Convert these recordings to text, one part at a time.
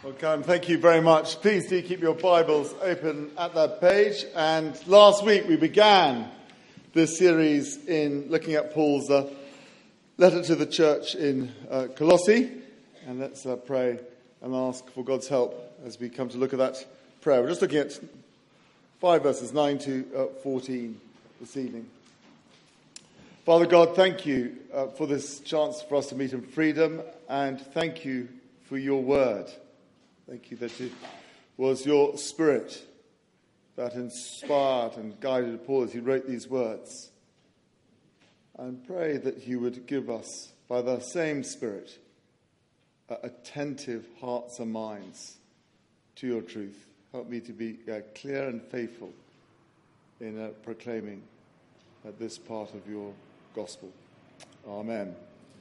Well, Karen, thank you very much. Please do keep your Bibles open at that page. And last week we began this series in looking at Paul's letter to the church in Colossae. And let's pray and ask for God's help as we come to look at that prayer. We're just looking at 5 verses 9 to 14 this evening. Father God, thank you for this chance for us to meet in freedom, and thank you for your word. Thank you that it was your Spirit that inspired and guided Paul as he wrote these words. And pray that you would give us, by the same Spirit, attentive hearts and minds to your truth. Help me to be clear and faithful in proclaiming this part of your gospel. Amen.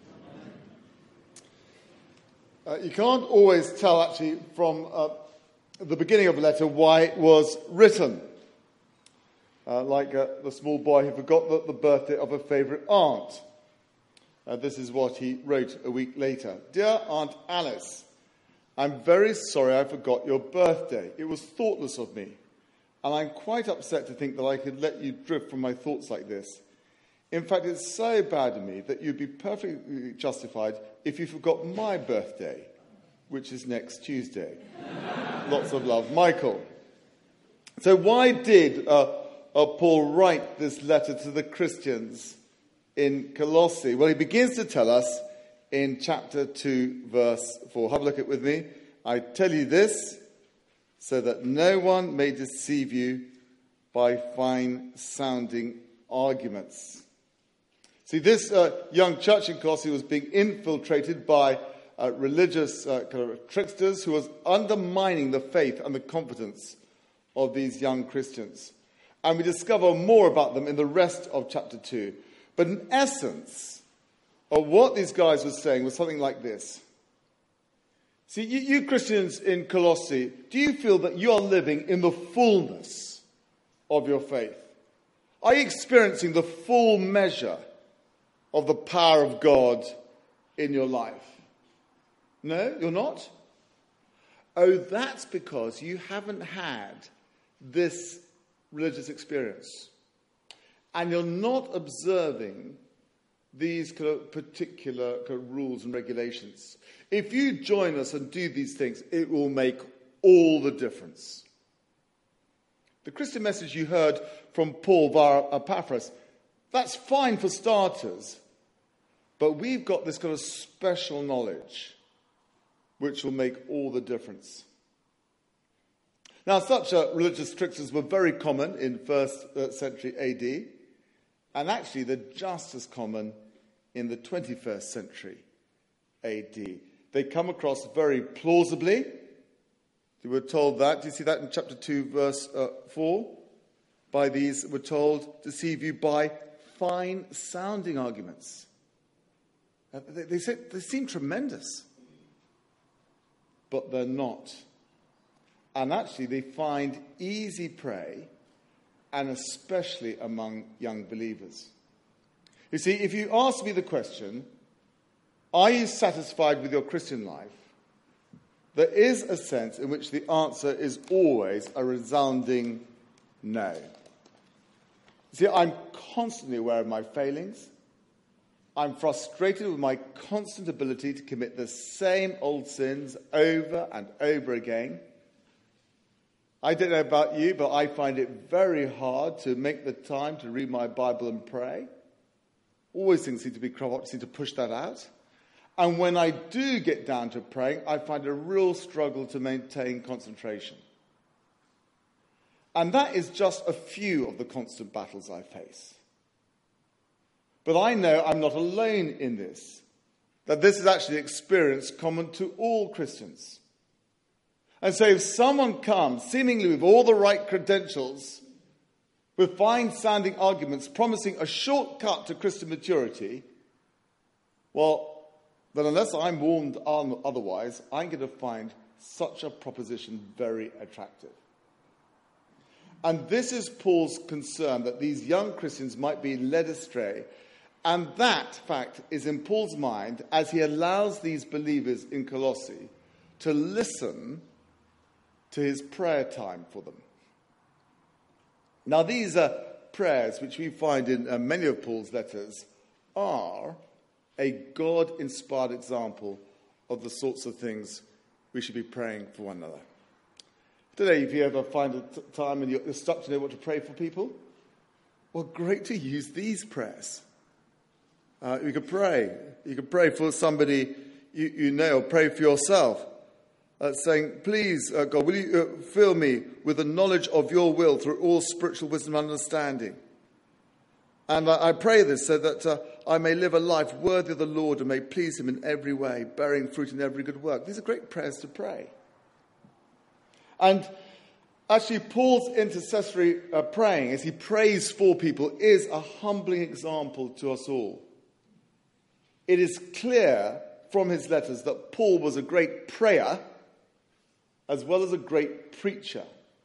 You can't always tell, actually, from the beginning of a letter why it was written. Like the small boy who forgot the birthday of a favourite aunt. This is what he wrote a week later. Dear Aunt Alice, I'm very sorry I forgot your birthday. It was thoughtless of me. And I'm quite upset to think that I could let you drift from my thoughts like this. In fact, it's so bad of me that you'd be perfectly justified if you forgot my birthday, which is next Tuesday. Lots of love, Michael. So why did Paul write this letter to the Christians in Colossae? Well, he begins to tell us in chapter 2, verse 4. Have a look at it with me. I tell you this so that no one may deceive you by fine-sounding arguments. See, this young church in Colossae was being infiltrated by religious kind of tricksters who was undermining the faith and the confidence of these young Christians. And we discover more about them in the rest of chapter 2. But in essence, what these guys were saying was something like this. See, you Christians in Colossae, do you feel that you are living in the fullness of your faith? Are you experiencing the full measure of the power of God in your life? No, you're not? Oh, that's because you haven't had this religious experience. And you're not observing these kind of particular kind of rules and regulations. If you join us and do these things, it will make all the difference. The Christian message you heard from Paul via Epaphras, that's fine for starters. But we've got this kind of special knowledge which will make all the difference. Now, such religious tricksters were very common in 1st century AD, and actually they're just as common in the 21st century AD. They come across very plausibly. They were told that. Do you see that in chapter 2, verse 4? By these, we're told, deceive you by fine-sounding arguments. They seem tremendous, but they're not. And actually, they find easy prey, and especially among young believers. You see, if you ask me the question, are you satisfied with your Christian life? There is a sense in which the answer is always a resounding no. See, I'm constantly aware of my failings. I'm frustrated with my constant ability to commit the same old sins over and over again. I don't know about you, but I find it very hard to make the time to read my Bible and pray. Always things seem to be crop up, seem to push that out. And when I do get down to praying, I find a real struggle to maintain concentration. And that is just a few of the constant battles I face. But I know I'm not alone in this, that this is actually an experience common to all Christians. And so if someone comes, seemingly with all the right credentials, with fine-sounding arguments, promising a shortcut to Christian maturity, well, then unless I'm warned otherwise, I'm going to find such a proposition very attractive. And this is Paul's concern, that these young Christians might be led astray. And that fact is in Paul's mind as he allows these believers in Colossae to listen to his prayer time for them. Now, these prayers, which we find in many of Paul's letters, are a God-inspired example of the sorts of things we should be praying for one another. I don't know if you ever find a time when you're stuck to know what to pray for people. Well, great to use these prayers. You could pray. You could pray for somebody you know, or pray for yourself, saying, please, God, will you fill me with the knowledge of your will through all spiritual wisdom and understanding? And I pray this so that I may live a life worthy of the Lord and may please him in every way, bearing fruit in every good work. These are great prayers to pray. And actually, Paul's intercessory praying, as he prays for people, is a humbling example to us all. It is clear from his letters that Paul was a great prayer as well as a great preacher.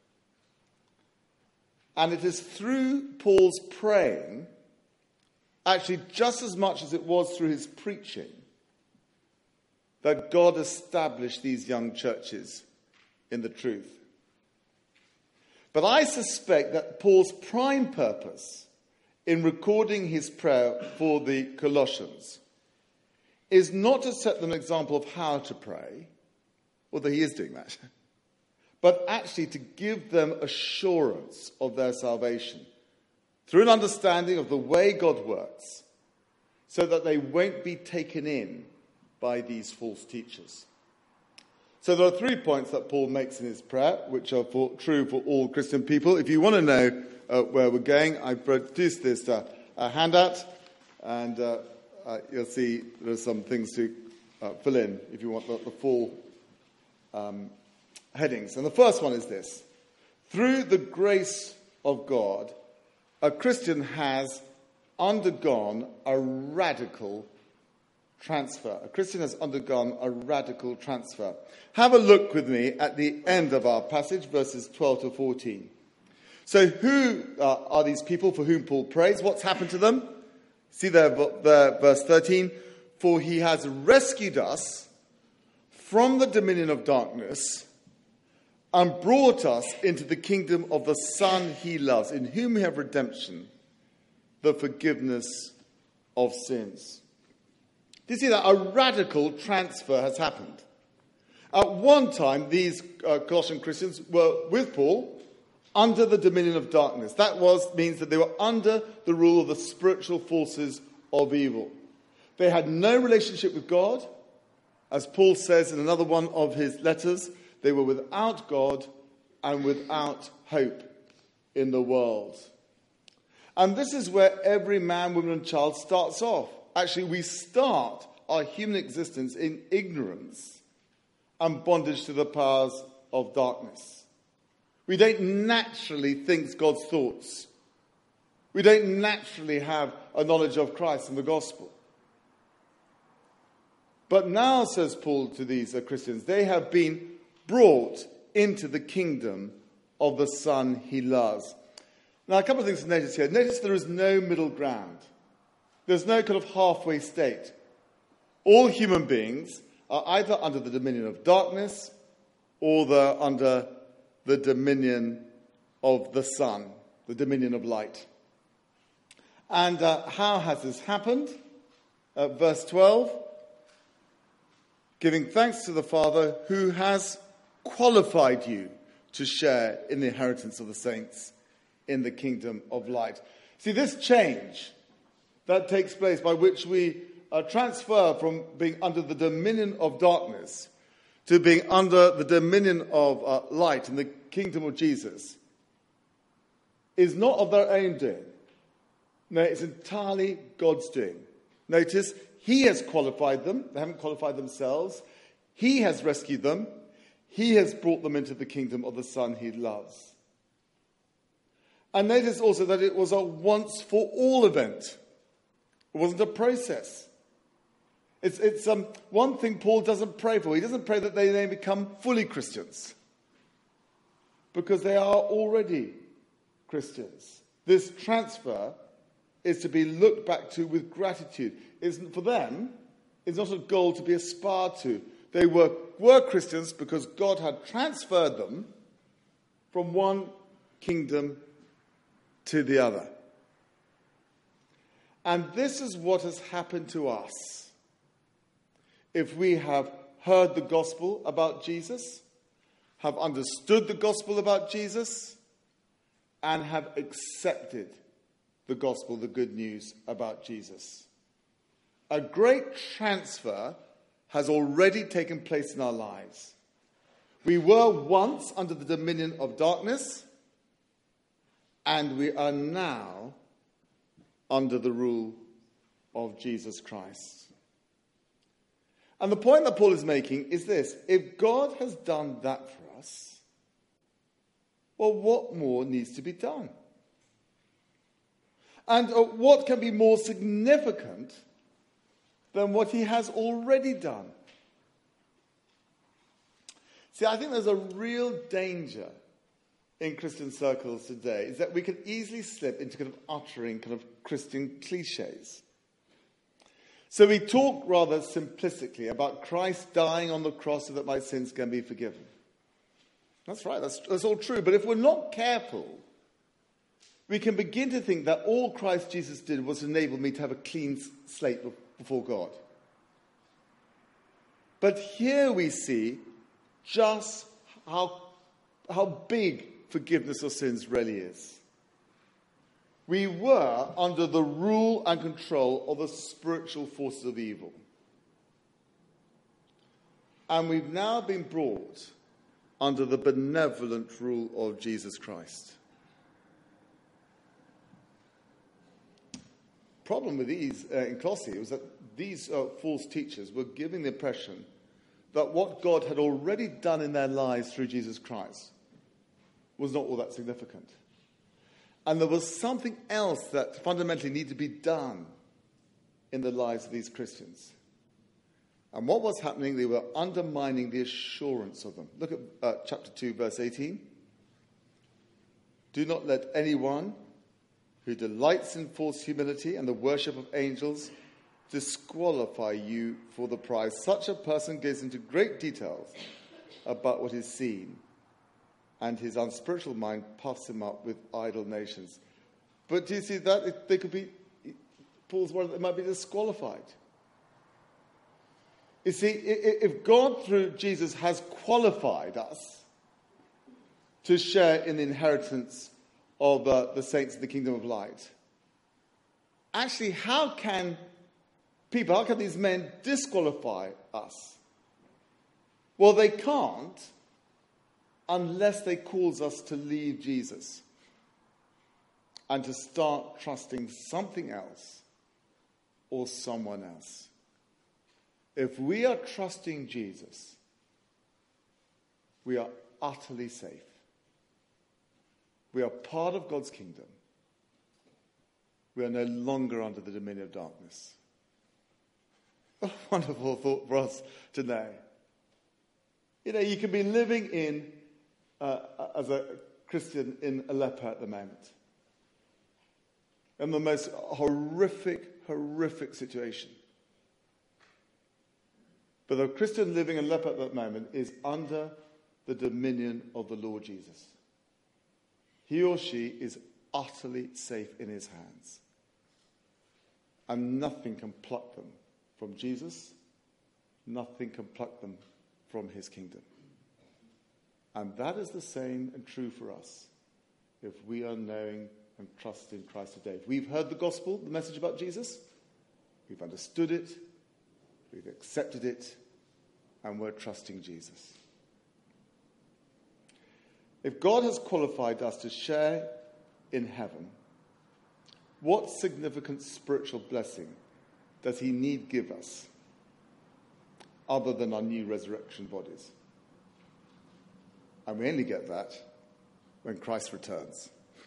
And it is through Paul's praying, actually just as much as it was through his preaching, that God established these young churches in the truth. But I suspect that Paul's prime purpose in recording his prayer for the Colossians is not to set them an example of how to pray, although he is doing that, but actually to give them assurance of their salvation through an understanding of the way God works, so that they won't be taken in by these false teachers. So there are 3 points that Paul makes in his prayer, which are true for all Christian people. If you want to know where we're going, I produced this handout, and you'll see there's some things to fill in if you want the full headings. And the first one is this: through the grace of God, a Christian has undergone a radical transfer. A Christian has undergone a radical transfer. Have a look with me at the end of our passage, verses 12 to 14. So who are these people for whom Paul prays? What's happened to them? See there, verse 13. For he has rescued us from the dominion of darkness and brought us into the kingdom of the Son he loves, in whom we have redemption, the forgiveness of sins. Do you see that? A radical transfer has happened. At one time, these Colossian Christians were, with Paul, under the dominion of darkness. That means that they were under the rule of the spiritual forces of evil. They had no relationship with God. As Paul says in another one of his letters, they were without God and without hope in the world. And this is where every man, woman, and child starts off. Actually, we start our human existence in ignorance and bondage to the powers of darkness. We don't naturally think God's thoughts. We don't naturally have a knowledge of Christ and the gospel. But now, says Paul to these Christians, they have been brought into the kingdom of the Son he loves. Now, a couple of things to notice here. Notice there is no middle ground. There's no kind of halfway state. All human beings are either under the dominion of darkness or they're under the dominion of the Son, the dominion of light. And how has this happened? Verse 12, giving thanks to the Father who has qualified you to share in the inheritance of the saints in the kingdom of light. See, this change that takes place by which we transfer from being under the dominion of darkness to being under the dominion of light in the kingdom of Jesus is not of their own doing. No, it's entirely God's doing. Notice, he has qualified them. They haven't qualified themselves. He has rescued them. He has brought them into the kingdom of the Son he loves. And notice also that it was a once-for-all event. It wasn't a process. It's one thing Paul doesn't pray for. He doesn't pray that they may become fully Christians, because they are already Christians. This transfer is to be looked back to with gratitude. For them, it's not a goal to be aspired to, They were Christians because God had transferred them from one kingdom to the other. And this is what has happened to us. If we have heard the gospel about Jesus, have understood the gospel about Jesus, and have accepted the gospel, the good news about Jesus. A great transfer has already taken place in our lives. We were once under the dominion of darkness, and we are now under the rule of Jesus Christ. And the point that Paul is making is this: if God has done that for us, well, what more needs to be done? And what can be more significant than what he has already done? See, I think there's a real danger in Christian circles today, is that we can easily slip into kind of uttering kind of Christian cliches. So we talk rather simplistically about Christ dying on the cross so that my sins can be forgiven. That's right, that's all true. But if we're not careful, we can begin to think that all Christ Jesus did was enable me to have a clean slate before God. But here we see just how big forgiveness of sins really is. We were under the rule and control of the spiritual forces of evil. And we've now been brought under the benevolent rule of Jesus Christ. Problem with these in Colossae was that these false teachers were giving the impression that what God had already done in their lives through Jesus Christ was not all that significant. And there was something else that fundamentally needed to be done in the lives of these Christians. And what was happening? They were undermining the assurance of them. Look at chapter 2, verse 18. Do not let anyone who delights in false humility and the worship of angels disqualify you for the prize. Such a person goes into great details about what is seen, and his unspiritual mind puffs him up with idle nations. But do you see that? They could be, Paul's worried, they might be disqualified. You see, if God through Jesus has qualified us to share in the inheritance of the saints in the kingdom of light, actually, how can these men disqualify us? Well, they can't unless they cause us to leave Jesus and to start trusting something else or someone else. If we are trusting Jesus, we are utterly safe. We are part of God's kingdom. We are no longer under the dominion of darkness. A wonderful thought for us to know. You know, you can be living as a Christian in Aleppo at the moment, in the most horrific situation. But the Christian living in Aleppo at that moment is under the dominion of the Lord Jesus. He or she is utterly safe in his hands. And nothing can pluck them from Jesus. Nothing can pluck them from his kingdom. And that is the same and true for us if we are knowing and trusting Christ today. If we've heard the gospel, the message about Jesus, we've understood it, we've accepted it, and we're trusting Jesus. If God has qualified us to share in heaven, what significant spiritual blessing does he need give us other than our new resurrection bodies? And we only get that when Christ returns.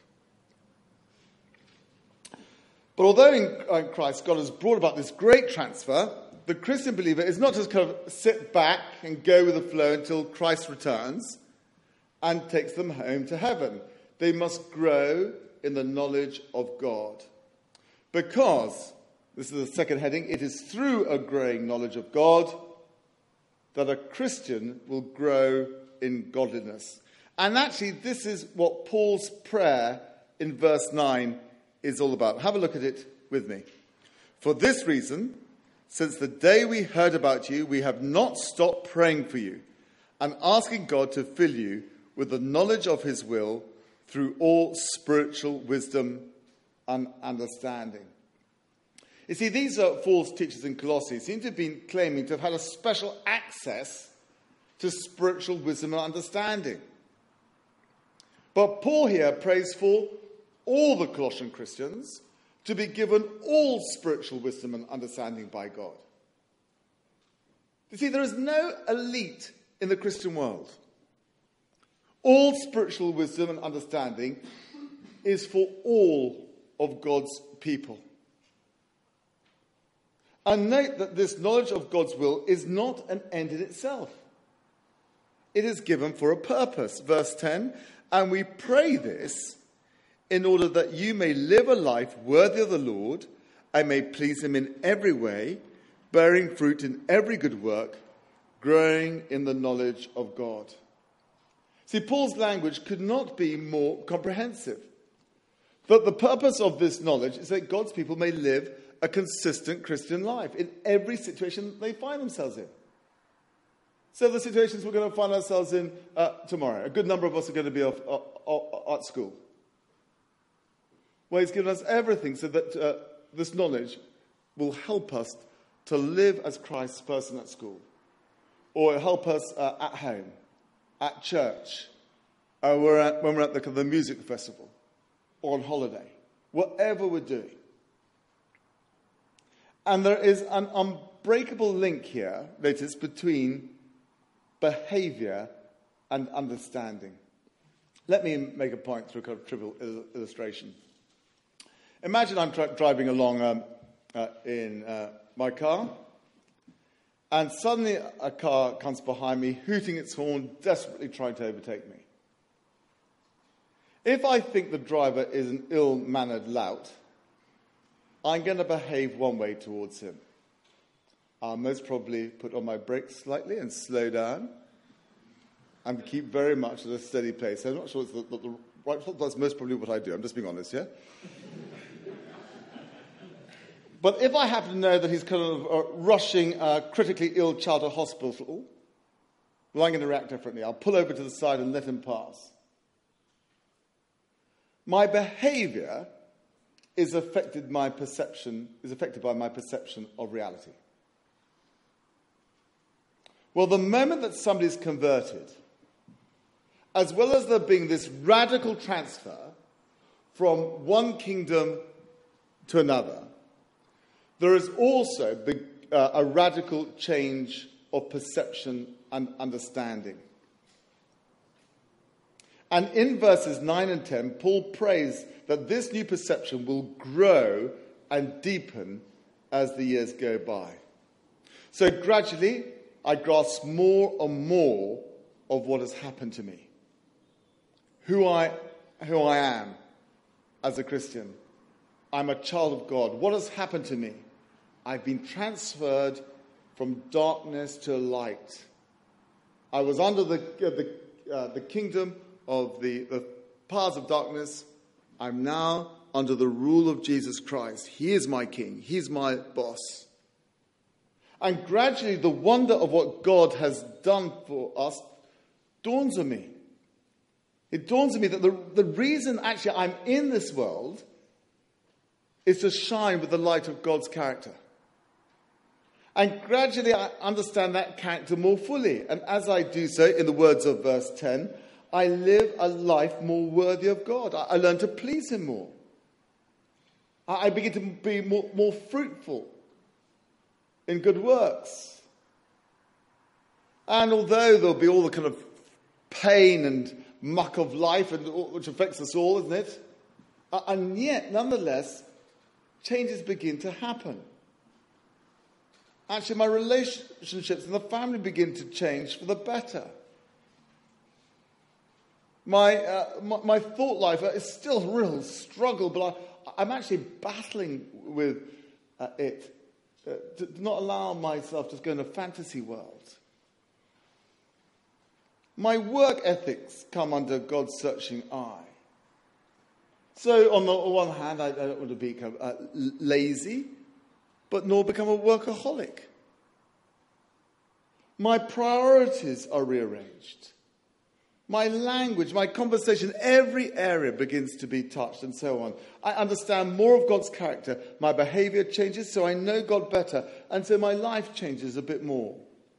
But although in Christ God has brought about this great transfer, the Christian believer is not just kind of sit back and go with the flow until Christ returns and takes them home to heaven. They must grow in the knowledge of God. Because, this is the second heading, it is through a growing knowledge of God that a Christian will grow in godliness. And actually, this is what Paul's prayer in verse 9 is all about. Have a look at it with me. For this reason, since the day we heard about you, we have not stopped praying for you and asking God to fill you with the knowledge of his will through all spiritual wisdom and understanding. You see, these false teachers in Colossae seem to have been claiming to have had a special access to spiritual wisdom and understanding. But Paul here prays for all the Colossian Christians to be given all spiritual wisdom and understanding by God. You see, there is no elite in the Christian world. All spiritual wisdom and understanding is for all of God's people. And note that this knowledge of God's will is not an end in itself. It is given for a purpose. Verse 10, and we pray this in order that you may live a life worthy of the Lord and may please him in every way, bearing fruit in every good work, growing in the knowledge of God. See, Paul's language could not be more comprehensive. But the purpose of this knowledge is that God's people may live a consistent Christian life in every situation they find themselves in. So the situations we're going to find ourselves in tomorrow, a good number of us are going to be at school. Well, he's given us everything so that this knowledge will help us to live as Christ's person at school, or help us at home, at church, when we're at the music festival, or on holiday, whatever we're doing. And there is an unbreakable link here, notice, between behavior and understanding. Let me make a point through a kind of trivial illustration. Imagine I'm driving along in my car, and suddenly a car comes behind me, hooting its horn, desperately trying to overtake me. If I think the driver is an ill-mannered lout, I'm going to behave one way towards him. I'll most probably put on my brakes slightly and slow down and keep very much at a steady pace. I'm not sure it's the right, that's most probably what I do. I'm just being honest, yeah? But if I happen to know that he's kind of rushing a critically ill child to hospital, well, I'm going to react differently. I'll pull over to the side and let him pass. My behavior is affected by my perception of reality. Well, the moment that somebody's converted, as well as there being this radical transfer from one kingdom to another, there is also a radical change of perception and understanding. And in verses 9 and 10, Paul prays that this new perception will grow and deepen as the years go by. So gradually, I grasp more and more of what has happened to me. Who I am as a Christian. I'm a child of God. What has happened to me? I've been transferred from darkness to light. I was under the kingdom of the powers of darkness. I'm now under the rule of Jesus Christ. He is my king. He's my boss. And gradually the wonder of what God has done for us dawns on me. It dawns on me that the reason actually I'm in this world is to shine with the light of God's character. And gradually I understand that character more fully. And as I do so, in the words of verse 10, I live a life more worthy of God. I learn to please him more. I begin to be more fruitful in good works. And although there'll be all the kind of pain and muck of life, which affects us all, isn't it? And yet, nonetheless, changes begin to happen. Actually, my relationships in the family begin to change for the better. My thought life is still a real struggle, but I'm actually battling with it to not allow myself to go in a fantasy world. My work ethics come under God's searching eye. So on the one hand, I don't want to become lazy, but nor become a workaholic. My priorities are rearranged. My language, my conversation, every area begins to be touched and so on. I understand more of God's character. My behavior changes, so I know God better. And so my life changes a bit more.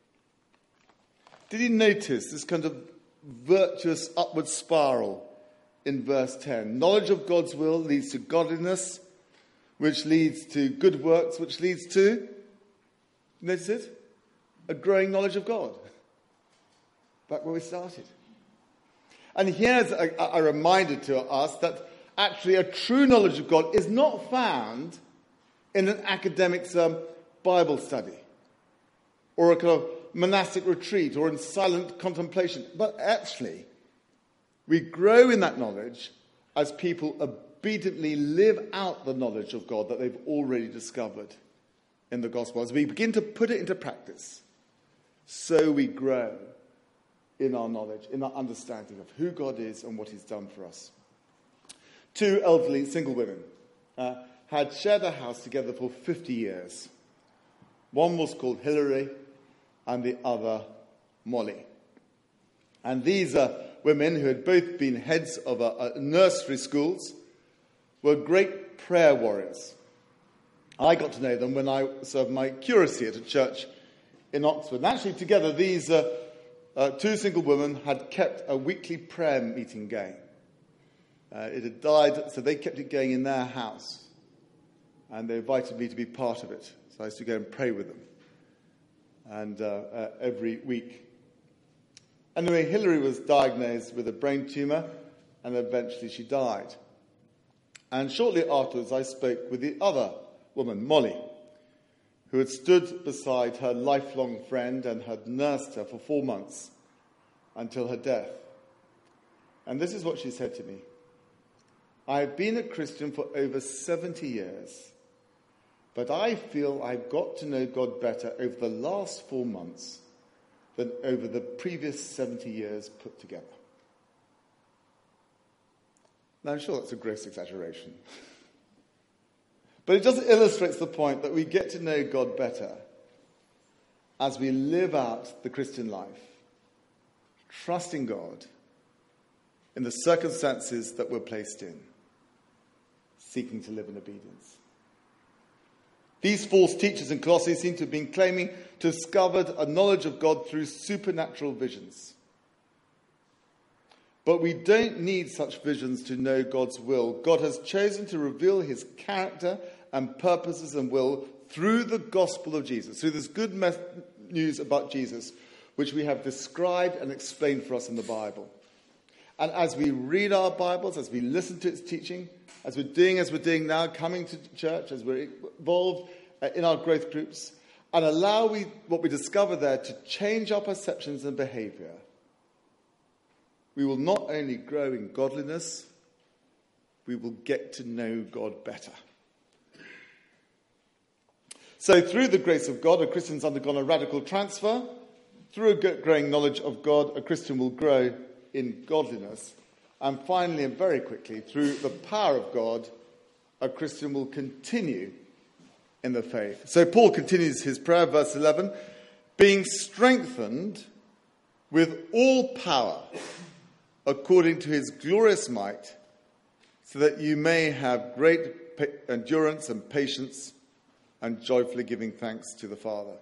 Did you notice this kind of virtuous upward spiral in verse 10? Knowledge of God's will leads to godliness, which leads to good works, which leads to, notice it, a growing knowledge of God. Back where we started. And here's a reminder to us that actually a true knowledge of God is not found in an academic's Bible study or a kind of monastic retreat or in silent contemplation. But actually, we grow in that knowledge as people obediently live out the knowledge of God that they've already discovered in the gospel. As we begin to put it into practice, so we grow in our knowledge, in our understanding of who God is and what he's done for us. Two elderly single women had shared a house together for 50 years. One was called Hilary and the other Molly. And these women, who had both been heads of nursery schools, were great prayer warriors. I got to know them when I served my curacy at a church in Oxford. And actually together these two single women had kept a weekly prayer meeting going. It had died, so they kept it going in their house. And they invited me to be part of it. So I used to go and pray with them. And every week. Anyway, Hilary was diagnosed with a brain tumour, and eventually she died. And shortly afterwards, I spoke with the other woman, Molly, who had stood beside her lifelong friend and had nursed her for 4 months until her death. And this is what she said to me. I have been a Christian for over 70 years, but I feel I've got to know God better over the last 4 months than over the previous 70 years put together. Now, I'm sure that's a gross exaggeration. But it just illustrates the point that we get to know God better as we live out the Christian life, trusting God in the circumstances that we're placed in, seeking to live in obedience. These false teachers in Colossae seem to have been claiming to have discovered a knowledge of God through supernatural visions. But we don't need such visions to know God's will. God has chosen to reveal his character and purposes and will through the gospel of Jesus, through this good news about Jesus, which we have described and explained for us in the Bible. And as we read our Bibles, as we listen to its teaching, as we're doing now, coming to church, as we're involved in our growth groups, and allow what we discover there to change our perceptions and behavior, we will not only grow in godliness, we will get to know God better. So through the grace of God, a Christian's undergone a radical transfer. Through a growing knowledge of God, a Christian will grow in godliness. And finally, and very quickly, through the power of God, a Christian will continue in the faith. So Paul continues his prayer, verse 11, being strengthened with all power according to his glorious might, so that you may have great endurance and patience and joyfully giving thanks to the Father.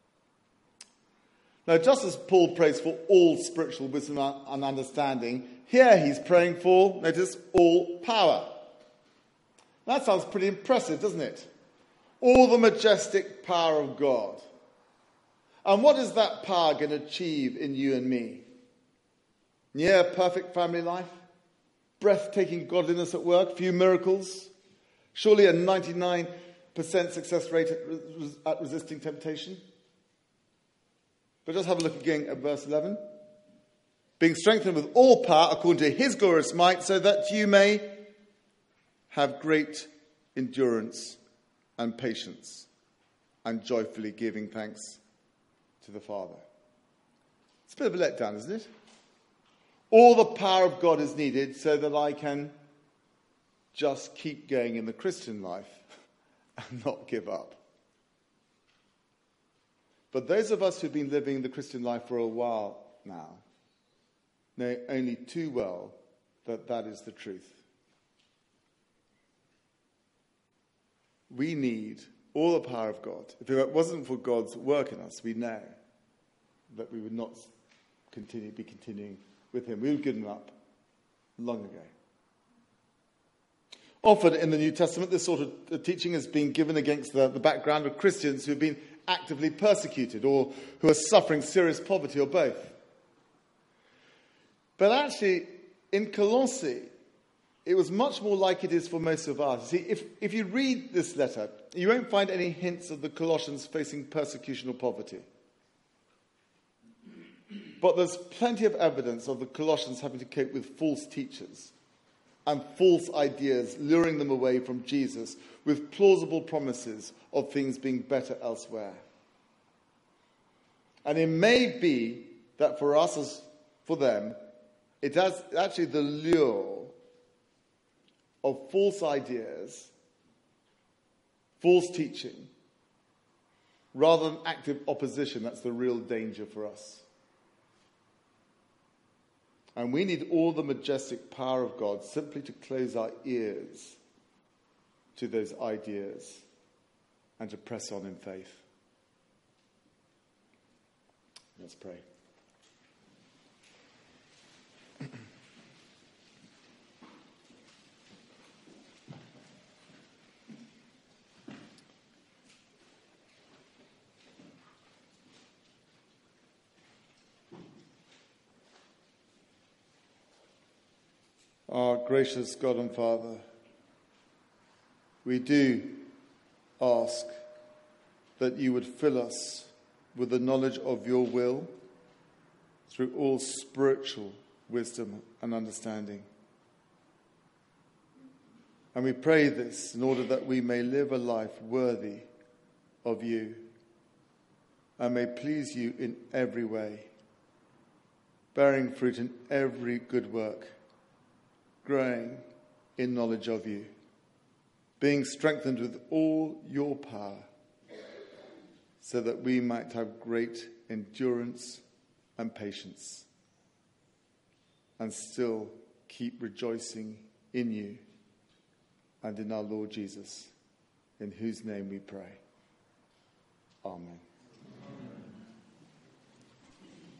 Now, just as Paul prays for all spiritual wisdom and understanding, here he's praying for, notice, all power. That sounds pretty impressive, doesn't it? All the majestic power of God. And what is that power going to achieve in you and me? Near perfect family life? Breathtaking godliness at work? Few miracles? Surely a 99% success rate at resisting temptation? But just have a look again at verse 11. Being strengthened with all power according to his glorious might, so that you may have great endurance and patience, and joyfully giving thanks to the Father. It's a bit of a letdown, isn't it? All the power of God is needed so that I can just keep going in the Christian life and not give up. But those of us who've been living the Christian life for a while now know only too well that that is the truth. We need all the power of God. If it wasn't for God's work in us, we know that we would not be continuing with him. We would have given up long ago. Often in the New Testament, this sort of teaching has been given against the background of Christians who have been actively persecuted or who are suffering serious poverty or both. But actually, in Colossae, it was much more like it is for most of us. See, if you read this letter, you won't find any hints of the Colossians facing persecution or poverty. But there's plenty of evidence of the Colossians having to cope with false teachers and false ideas, luring them away from Jesus with plausible promises of things being better elsewhere. And it may be that for us as for them, it has actually the lure of false ideas, false teaching, rather than active opposition. That's the real danger for us. And we need all the majestic power of God simply to close our ears to those ideas and to press on in faith. Let's pray. Our gracious God and Father, we do ask that you would fill us with the knowledge of your will through all spiritual wisdom and understanding. And we pray this in order that we may live a life worthy of you and may please you in every way, bearing fruit in every good work, growing in knowledge of you, being strengthened with all your power, so that we might have great endurance and patience, and still keep rejoicing in you and in our Lord Jesus, in whose name we pray. Amen.